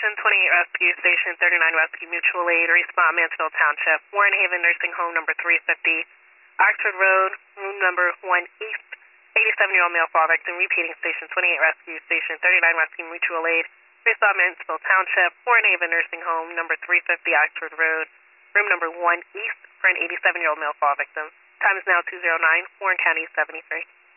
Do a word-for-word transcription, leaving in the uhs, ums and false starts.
Station twenty-eight Rescue, Station thirty-nine Rescue Mutual Aid, respond Mansfield Township, Warren Haven Nursing Home number three fifty, Oxford Road, room number one East, eighty-seven-year-old male fall victim, repeating Station twenty-eight Rescue, Station thirty-nine Rescue Mutual Aid, respond Mansfield Township, Warren Haven Nursing Home number three fifty, Oxford Road, room number one East, for an eighty-seven-year-old male fall victim. Time is now two oh nine, Warren County seventy-three.